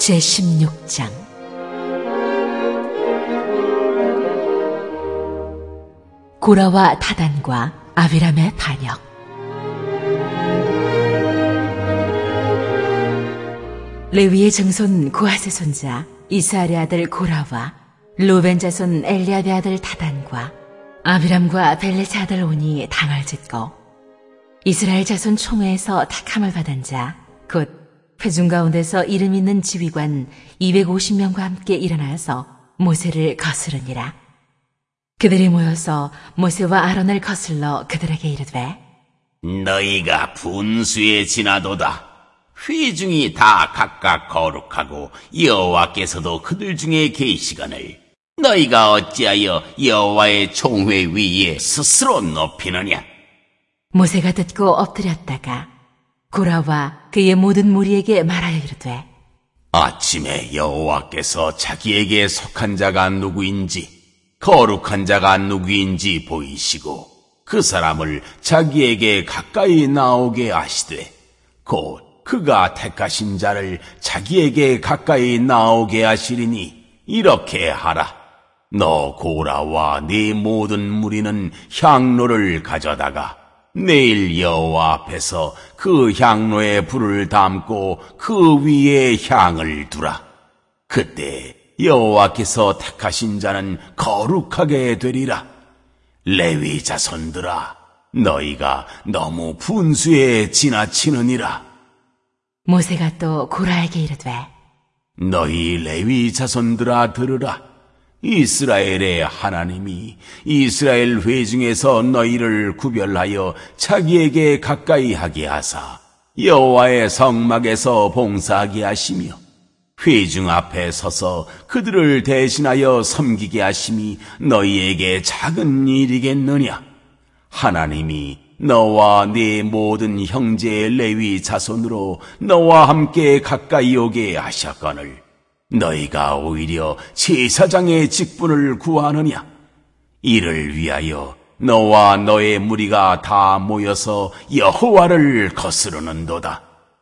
제16장 고라와 다단과 아비람의 반역. 레위의 증손 고핫의 손자 이스할의 아들 고라와 루벤 자손 엘리압의 아들 다단과 아비람과 벨렛의 아들 온이 당을 짓고 이스라엘 자손 총회에서 택함을 받은 자 곧 회중 가운데서 이름 있는 지휘관 250명과 함께 일어나서 모세를 거스르니라. 그들이 모여서 모세와 아론을 거슬러 그들에게 이르되 너희가 분수에 지나도다. 회중이 다 각각 거룩하고 여호와께서도 그들 중에 계시거늘 너희가 어찌하여 여호와의 총회 위에 스스로 높이느냐. 모세가 듣고 엎드렸다가 고라와 그의 모든 무리에게 말하여 이르되 아침에 여호와께서 자기에게 속한 자가 누구인지 거룩한 자가 누구인지 보이시고 그 사람을 자기에게 가까이 나오게 하시되 곧 그가 택하신 자를 자기에게 가까이 나오게 하시리니 이렇게 하라. 너 고라와 네 모든 무리는 향로를 가져다가 내일 여호와 앞에서 그 향로에 불을 담고 그 위에 향을 두라. 그때 여호와께서 택하신 자는 거룩하게 되리라. 레위 자손들아, 너희가 너무 분수에 지나치느니라. 모세가 또 고라에게 이르되 너희 레위 자손들아 들으라. 이스라엘의 하나님이 이스라엘 회중에서 너희를 구별하여 자기에게 가까이 하게 하사 여호와의 성막에서 봉사하게 하시며 회중 앞에 서서 그들을 대신하여 섬기게 하심이 너희에게 작은 일이겠느냐. 하나님이 너와 네 모든 형제 레위 자손으로 너와 함께 가까이 오게 하셨거늘 너희가 오히려 제사장의 직분을 구하느냐. 이를 위하여 너와 너의 무리가 다 모여서 여호와를 거스르는도다.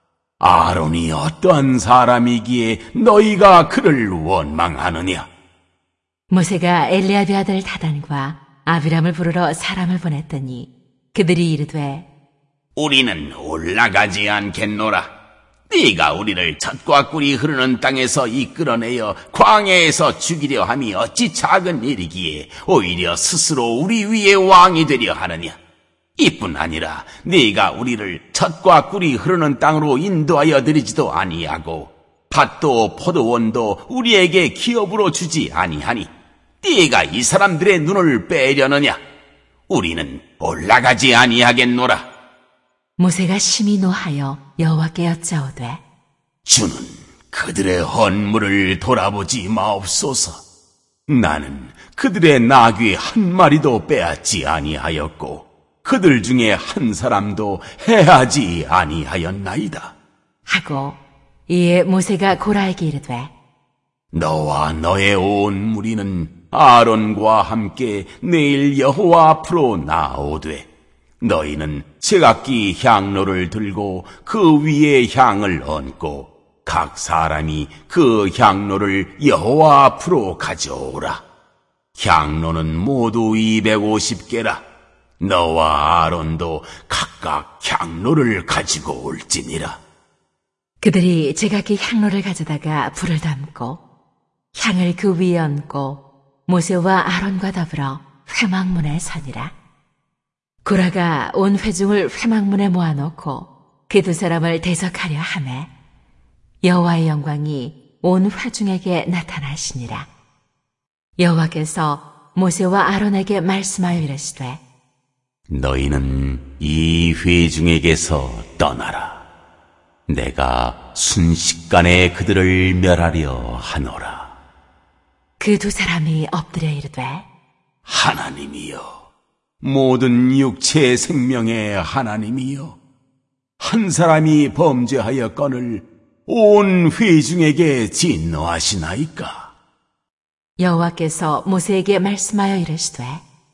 아론이 어떠한 사람이기에 너희가 그를 원망하느냐. 모세가 엘리압의 아들 다단과 아비람을 부르러 사람을 보냈더니 그들이 이르되 우리는 올라가지 않겠노라. 네가 우리를 젖과 꿀이 흐르는 땅에서 이끌어내어 광야에서 죽이려 함이 어찌 작은 일이기에 오히려 스스로 우리 위에 왕이 되려 하느냐. 이뿐 아니라 네가 우리를 젖과 꿀이 흐르는 땅으로 인도하여 드리지도 아니하고 밭도 포도원도 우리에게 기업으로 주지 아니하니 네가 이 사람들의 눈을 빼려느냐. 우리는 올라가지 아니하겠노라. 모세가 심히 노하여 여호와께 여짜오되 주는 그들의 헌물을 돌아보지 마옵소서. 나는 그들의 나귀 한 마리도 빼앗지 아니하였고 그들 중에 한 사람도 해하지 아니하였나이다. 하고 이에 모세가 고라에게 이르되 너와 너의 온 무리는 아론과 함께 내일 여호와 앞으로 나오되 너희는 제각기 향로를 들고 그 위에 향을 얹고 각 사람이 그 향로를 여호와 앞으로 가져오라. 향로는 모두 250개라. 너와 아론도 각각 향로를 가지고 올지니라. 그들이 제각기 향로를 가져다가 불을 담고 향을 그 위에 얹고 모세와 아론과 더불어 회막문에 서니라. 고라가 온 회중을 회막문에 모아놓고 그 두 사람을 대적하려 하매 여호와의 영광이 온 회중에게 나타나시니라. 여호와께서 모세와 아론에게 말씀하여 이르시되 너희는 이 회중에게서 떠나라. 내가 순식간에 그들을 멸하려 하노라. 그 두 사람이 엎드려 이르되 하나님이여, 모든 육체의 생명의 하나님이여, 한 사람이 범죄하였거늘 온 회중에게 진노하시나이까. 여호와께서 모세에게 말씀하여 이르시되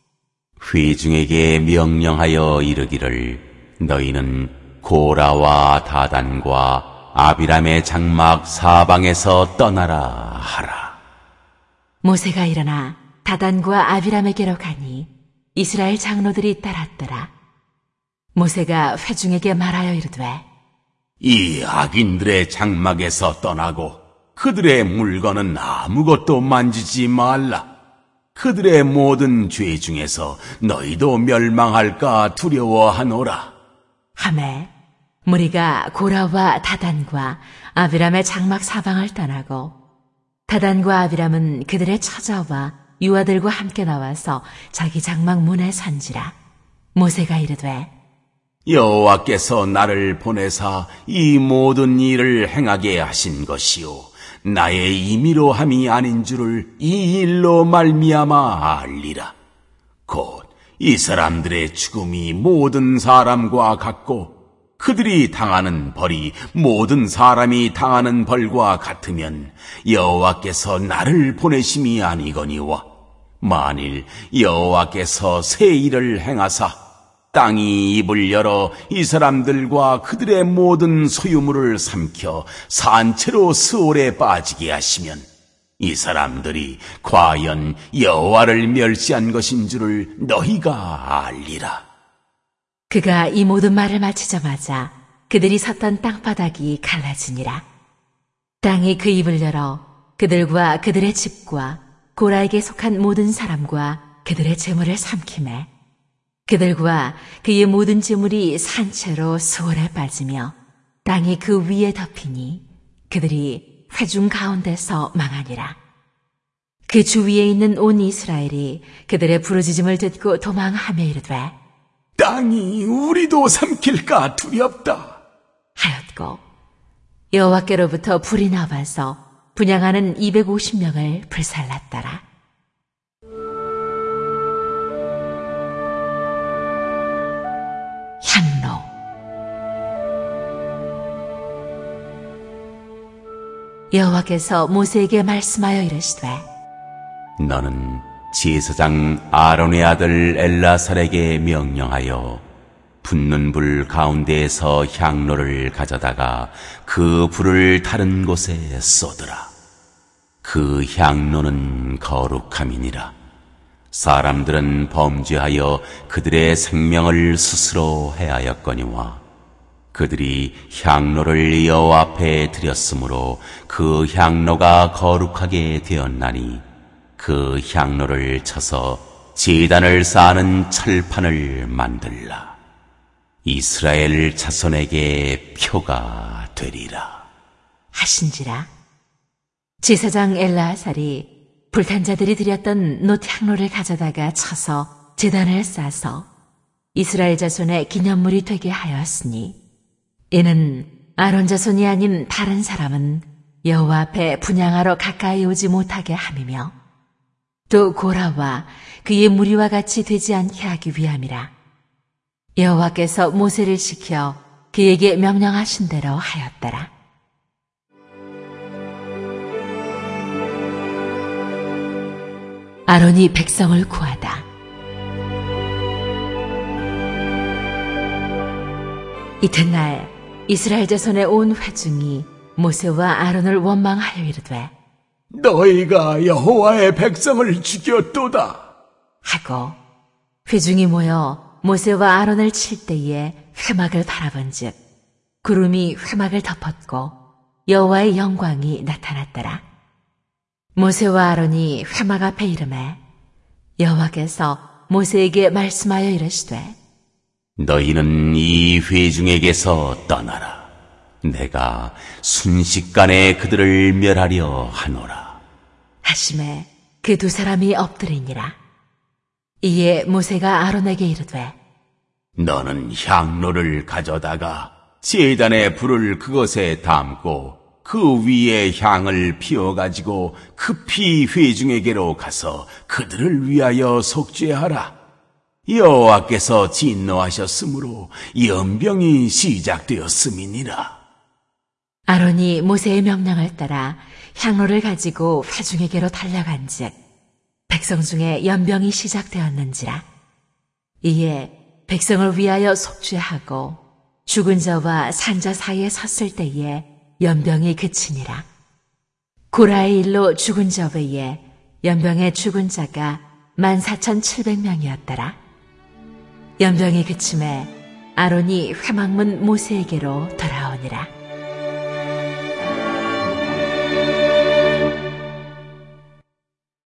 회중에게 명령하여 이르기를 너희는 고라와 다단과 아비람의 장막 사방에서 떠나라 하라. 모세가 일어나 다단과 아비람에게로 가니 이스라엘 장로들이 따랐더라. 모세가 회중에게 말하여 이르되 이 악인들의 장막에서 떠나고 그들의 물건은 아무것도 만지지 말라. 그들의 모든 죄 중에서 너희도 멸망할까 두려워하노라. 하매 무리가 고라와 다단과 아비람의 장막 사방을 떠나고 다단과 아비람은 그들의 처자와 유아들과 함께 나와서 자기 장막 문에 선지라. 모세가 이르되 여호와께서 나를 보내사 이 모든 일을 행하게 하신 것이요 나의 임의로 함이 아닌 줄을 이 일로 말미암아 알리라. 곧 이 사람들의 죽음이 모든 사람과 같고 그들이 당하는 벌이 모든 사람이 당하는 벌과 같으면 여호와께서 나를 보내심이 아니거니와 만일 여호와께서 새 일을 행하사 땅이 입을 열어 이 사람들과 그들의 모든 소유물을 삼켜 산채로 스올에 빠지게 하시면 이 사람들이 과연 여호와를 멸시한 것인 줄을 너희가 알리라. 그가 이 모든 말을 마치자마자 그들이 섰던 땅바닥이 갈라지니라. 땅이 그 입을 열어 그들과 그들의 집과 고라에게 속한 모든 사람과 그들의 재물을 삼키매 그들과 그의 모든 재물이 산채로 수월에 빠지며 땅이 그 위에 덮이니 그들이 회중 가운데서 망하니라. 그 주위에 있는 온 이스라엘이 그들의 부르짖음을 듣고 도망하며 이르되 땅이 우리도 삼킬까 두렵다 하였고 여호와께로부터 불이 나와서 분향하는 250명을 불살랐더라. 향로. 여호와께서 모세에게 말씀하여 이르시되 너는 제사장 아론의 아들 엘라살에게 명령하여 붙는 불 가운데에서 향로를 가져다가 그 불을 다른 곳에 쏟으라. 그 향로는 거룩함이니라. 사람들은 범죄하여 그들의 생명을 스스로 해하였거니와 그들이 향로를 여호와 앞에 드렸으므로 그 향로가 거룩하게 되었나니 그 향로를 쳐서 제단을 쌓는 철판을 만들라. 이스라엘 자손에게 표가 되리라 하신지라. 제사장 엘라살이 불탄 자들이 드렸던 놋 향로를 가져다가 쳐서 제단을 싸서 이스라엘 자손의 기념물이 되게 하였으니 이는 아론 자손이 아닌 다른 사람은 여호와 앞에 분향하러 가까이 오지 못하게 함이며 또 고라와 그의 무리와 같이 되지 않게 하기 위함이라. 여호와께서 모세를 시켜 그에게 명령하신 대로 하였더라. 아론이 백성을 구하다. 이튿날 이스라엘 자손의 온 회중이 모세와 아론을 원망하여 이르되 너희가 여호와의 백성을 죽였도다 하고 회중이 모여 모세와 아론을 칠 때에 회막을 바라본즉 구름이 회막을 덮었고 여호와의 영광이 나타났더라. 모세와 아론이 회막 앞에 이르매 여호와께서 모세에게 말씀하여 이르시되 너희는 이 회중에게서 떠나라. 내가 순식간에 그들을 멸하려 하노라 하심에 그 두 사람이 엎드리니라. 이에 모세가 아론에게 이르되 너는 향로를 가져다가 제단의 불을 그것에 담고 그 위에 향을 피워가지고 급히 회중에게로 가서 그들을 위하여 속죄하라. 여호와께서 진노하셨으므로 연병이 시작되었음이니라. 아론이 모세의 명령을 따라 향로를 가지고 회중에게로 달려간즉 백성 중에 연병이 시작되었는지라. 이에 백성을 위하여 속죄하고 죽은 자와 산 자 사이에 섰을 때에 연병이 그치니라. 고라의 일로 죽은 자 외에 연병의 죽은 자가 14,700명이었더라. 연병이 그침에 아론이 회막문 모세에게로 돌아오니라.